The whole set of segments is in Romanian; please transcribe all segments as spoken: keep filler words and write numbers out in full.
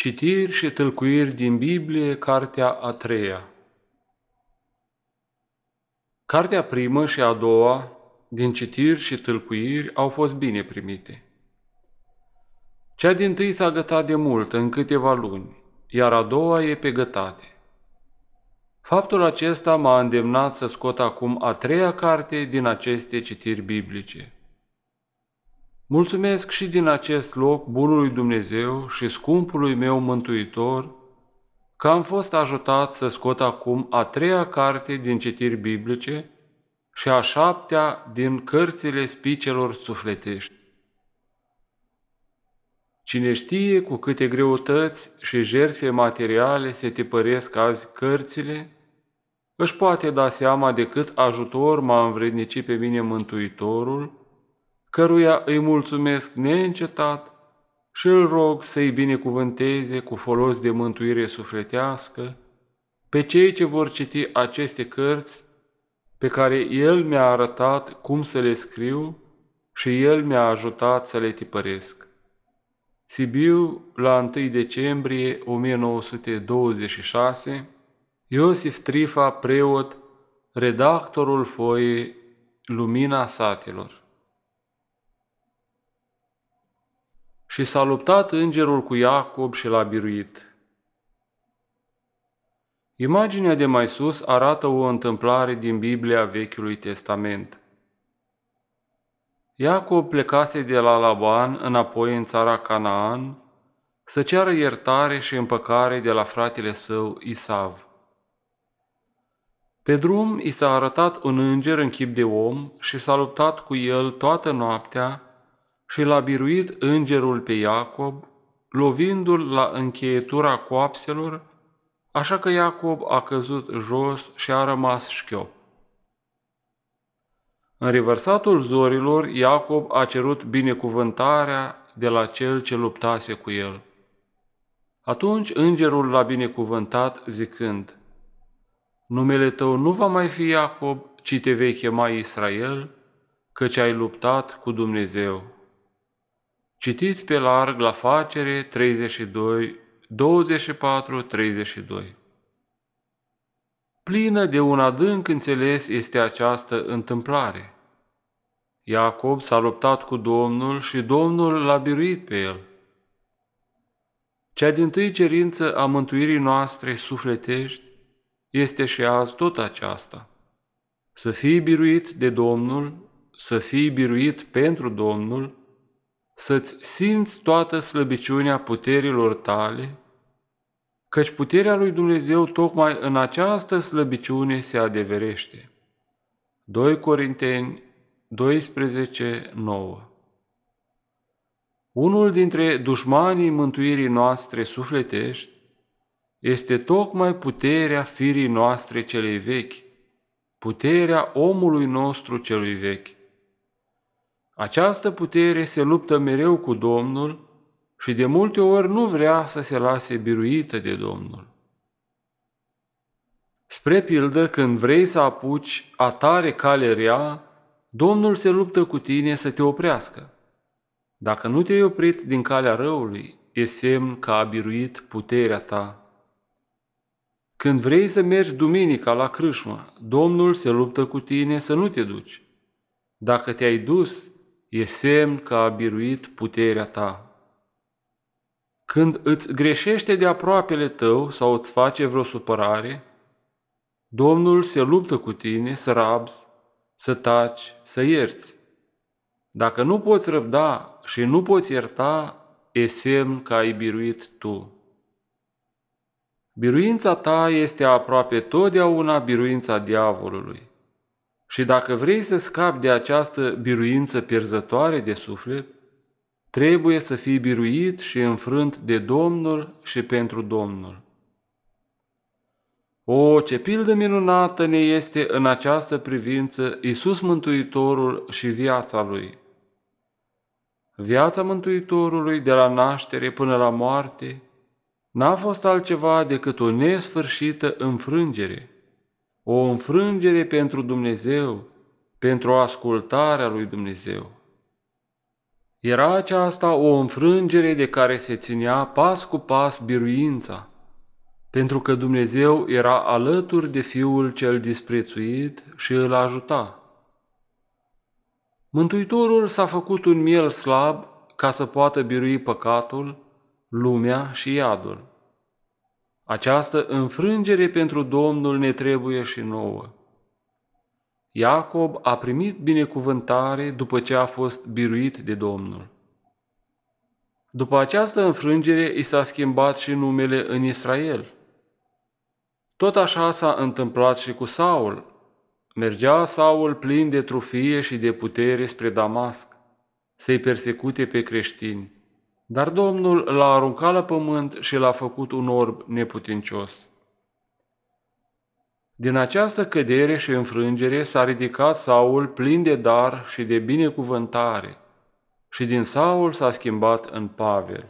Citiri și tâlcuiri din Biblie, cartea a treia. Cartea primă și a doua din citiri și tâlcuiri au fost bine primite. Cea dintâi s-a gătat de mult, în câteva luni, iar a doua e pe gătate. Faptul acesta m-a îndemnat să scot acum a treia carte din aceste citiri biblice. Mulțumesc și din acest loc bunului Dumnezeu și scumpului meu Mântuitor că am fost ajutat să scot acum a treia carte din citiri biblice și a șaptea din cărțile spicelor sufletești. Cine știe cu câte greutăți și jertfe materiale se tipăresc azi cărțile, își poate da seama de cât ajutor m-a învrednicit pe mine Mântuitorul, căruia îi mulțumesc neîncetat și îl rog să-i binecuvânteze cu folos de mântuire sufletească pe cei ce vor citi aceste cărți pe care El mi-a arătat cum să le scriu și El mi-a ajutat să le tipăresc. Sibiu, la întâi decembrie o mie nouă sute douăzeci și șase, Iosif Trifa, preot, redactorul foii Lumina Satelor. Și s-a luptat îngerul cu Iacob și l-a biruit. Imaginea de mai sus arată o întâmplare din Biblia Vechiului Testament. Iacob plecase de la Laban înapoi în țara Canaan să ceară iertare și împăcare de la fratele său Isav. Pe drum i s-a arătat un înger în chip de om și s-a luptat cu el toată noaptea și l-a biruit îngerul pe Iacob, lovindu-l la încheietura coapselor, așa că Iacob a căzut jos și a rămas șchiop. În revărsatul zorilor, Iacob a cerut binecuvântarea de la cel ce luptase cu el. Atunci îngerul l-a binecuvântat zicând: Numele tău nu va mai fi Iacob, ci te vei chema Israel, căci ai luptat cu Dumnezeu. Citiți pe larg la Facere treizeci și doi, douăzeci și patru treizeci și doi. Plină de un adânc înțeles este această întâmplare. Iacob s-a luptat cu Domnul și Domnul l-a biruit pe el. Cea dintâi cerință a mântuirii noastre sufletești este și azi tot aceasta: să fii biruit de Domnul, să fii biruit pentru Domnul, să-ți simți toată slăbiciunea puterilor tale, căci puterea lui Dumnezeu tocmai în această slăbiciune se adeverește. doi Corinteni doisprezece nouă. Unul dintre dușmanii mântuirii noastre sufletești este tocmai puterea firii noastre celei vechi, puterea omului nostru celui vechi. Această putere se luptă mereu cu Domnul și de multe ori nu vrea să se lase biruită de Domnul. Spre pildă, când vrei să apuci a tare cale rea, Domnul se luptă cu tine să te oprească. Dacă nu te-ai oprit din calea răului, e semn că a biruit puterea ta. Când vrei să mergi duminica la crâșmă, Domnul se luptă cu tine să nu te duci. Dacă te-ai dus, e semn că a biruit puterea ta. Când îți greșește de aproapele tău sau îți face vreo supărare, Domnul se luptă cu tine să rabzi, să taci, să ierți. Dacă nu poți răbda și nu poți ierta, e semn că ai biruit tu. Biruința ta este aproape totdeauna biruința diavolului. Și dacă vrei să scapi de această biruință pierzătoare de suflet, trebuie să fii biruit și înfrânt de Domnul și pentru Domnul. O, ce pildă minunată ne este în această privință Iisus Mântuitorul și viața Lui! Viața Mântuitorului de la naștere până la moarte n-a fost altceva decât o nesfârșită înfrângere, o înfrângere pentru Dumnezeu, pentru ascultarea lui Dumnezeu. Era aceasta o înfrângere de care se ținea pas cu pas biruința, pentru că Dumnezeu era alături de Fiul cel disprețuit și îl ajuta. Mântuitorul s-a făcut un miel slab ca să poată birui păcatul, lumea și iadul. Această înfrângere pentru Domnul ne trebuie și nouă. Iacob a primit binecuvântare după ce a fost biruit de Domnul. După această înfrângere i s-a schimbat și numele în Israel. Tot așa s-a întâmplat și cu Saul. Mergea Saul plin de trufie și de putere spre Damasc, să-i persecute pe creștini, dar Domnul l-a aruncat la pământ și l-a făcut un orb neputincios. Din această cădere și înfrângere s-a ridicat Saul plin de dar și de binecuvântare, și din Saul s-a schimbat în Pavel.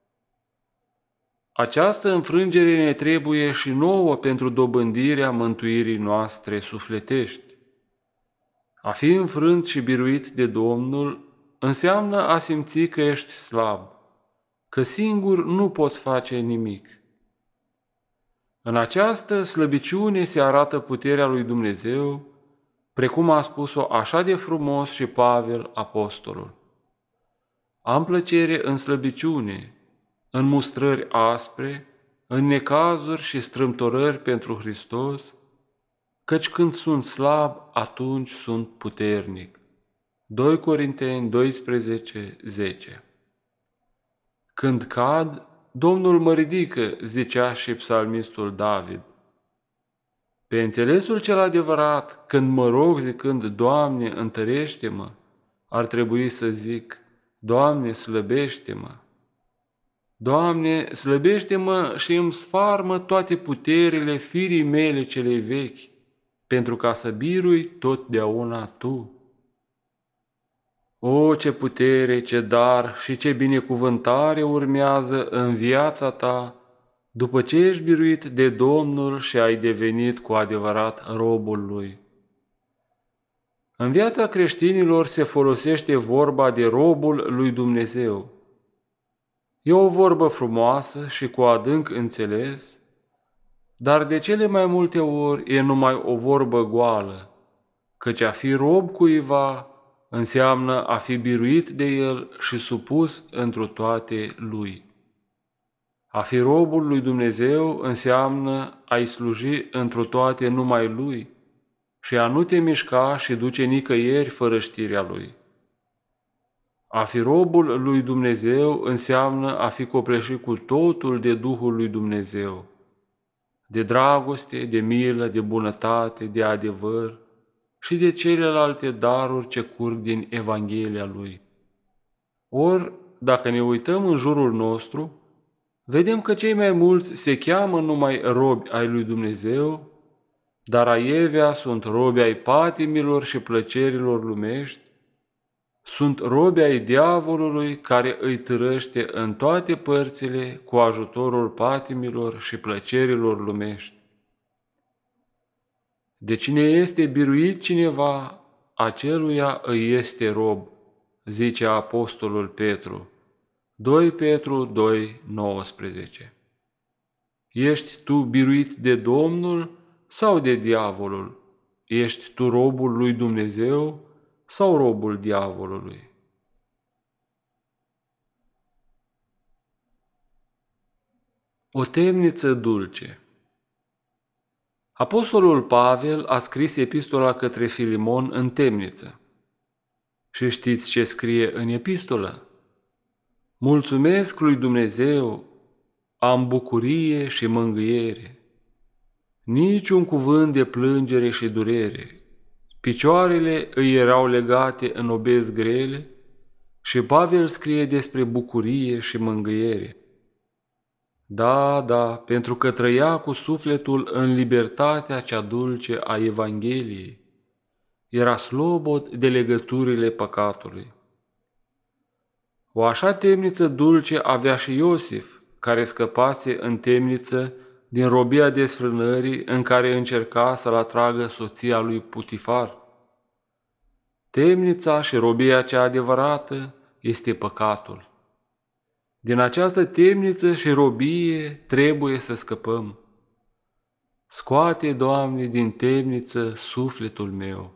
Această înfrângere ne trebuie și nouă pentru dobândirea mântuirii noastre sufletești. A fi înfrânt și biruit de Domnul înseamnă a simți că ești slab, că singur nu poți face nimic. În această slăbiciune se arată puterea lui Dumnezeu, precum a spus-o așa de frumos și Pavel apostolul. Am plăcere în slăbiciune, în mustrări aspre, în necazuri și strâmtorări pentru Hristos, căci când sunt slab, atunci sunt puternic. doi Corinteni doisprezece, zece. Când cad, Domnul mă ridică, zicea și psalmistul David. Pe înțelesul cel adevărat, când mă rog zicând, Doamne, întărește-mă, ar trebui să zic, Doamne, slăbește-mă. Doamne, slăbește-mă și îmi sfarmă toate puterile firii mele celei vechi, pentru ca să birui totdeauna Tu. O, ce putere, ce dar și ce binecuvântare urmează în viața ta, după ce ești biruit de Domnul și ai devenit cu adevărat robul Lui. În viața creștinilor se folosește vorba de robul lui Dumnezeu. E o vorbă frumoasă și cu adânc înțeles, dar de cele mai multe ori e numai o vorbă goală, căci a fi rob cuiva înseamnă a fi biruit de el și supus întru toate lui. A fi robul lui Dumnezeu înseamnă a-i sluji întru toate numai lui și a nu te mișca și duce nicăieri fără știrea lui. A fi robul lui Dumnezeu înseamnă a fi copleșit cu totul de Duhul lui Dumnezeu, de dragoste, de milă, de bunătate, de adevăr și de celelalte daruri ce curg din Evanghelia Lui. Ori, dacă ne uităm în jurul nostru, vedem că cei mai mulți se cheamă numai robi ai lui Dumnezeu, dar aievea sunt robi ai patimilor și plăcerilor lumești, sunt robi ai diavolului care îi târăște în toate părțile cu ajutorul patimilor și plăcerilor lumești. De cine este biruit cineva, aceluia îi este rob, zice apostolul Petru. doi Petru doi, nouăsprezece. Ești tu biruit de Domnul sau de diavolul? Ești tu robul lui Dumnezeu sau robul diavolului? O temniță dulce. Apostolul Pavel a scris epistola către Filimon în temniță. Și știți ce scrie în epistolă? Mulțumesc lui Dumnezeu, am bucurie și mângâiere. Niciun cuvânt de plângere și durere. Picioarele îi erau legate în obezi grele și Pavel scrie despre bucurie și mângâiere. Da, da, pentru că trăia cu sufletul în libertatea cea dulce a Evangheliei. Era slobod de legăturile păcatului. O așa temniță dulce avea și Iosif, care scăpase în temniță din robia desfrânării în care încerca să-l atragă soția lui Putifar. Temnița și robia cea adevărată este păcatul. Din această temniță și robie trebuie să scăpăm. Scoate, Doamne, din temniță sufletul meu.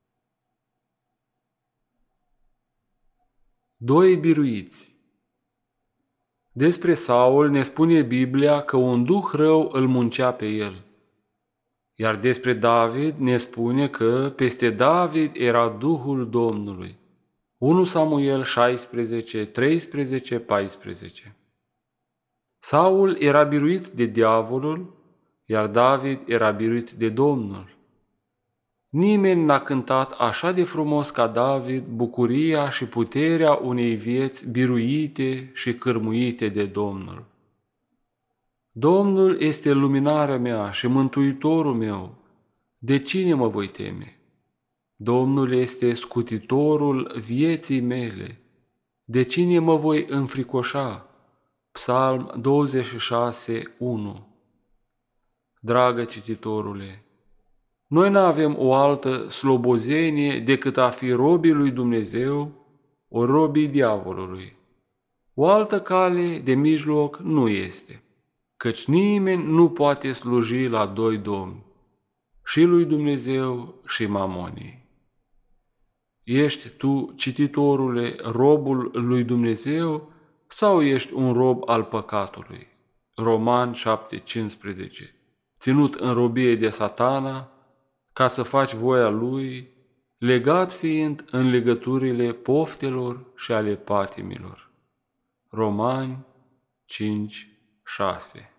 Doi biruiți. Despre Saul ne spune Biblia că un duh rău îl muncea pe el. Iar despre David ne spune că peste David era Duhul Domnului. unu Samuel șaisprezece, treisprezece, paisprezece. Saul era biruit de diavolul, iar David era biruit de Domnul. Nimeni n-a cântat așa de frumos ca David bucuria și puterea unei vieți biruite și cârmuite de Domnul. Domnul este luminarea mea și mântuitorul meu. De cine mă voi teme? Domnul este scutitorul vieții mele. De cine mă voi înfricoșa? Psalm douăzeci și șase, unu. Dragă cititorule, noi nu avem o altă slobozenie decât a fi robii lui Dumnezeu, o robii diavolului. O altă cale de mijloc nu este, căci nimeni nu poate sluji la doi domni, și lui Dumnezeu și mamonii. Ești tu, cititorule, robul lui Dumnezeu sau ești un rob al păcatului? Roman șapte, cincisprezece. Ținut în robie de Satana, ca să faci voia lui, legat fiind în legăturile poftelor și ale patimilor. Romani cinci, șase.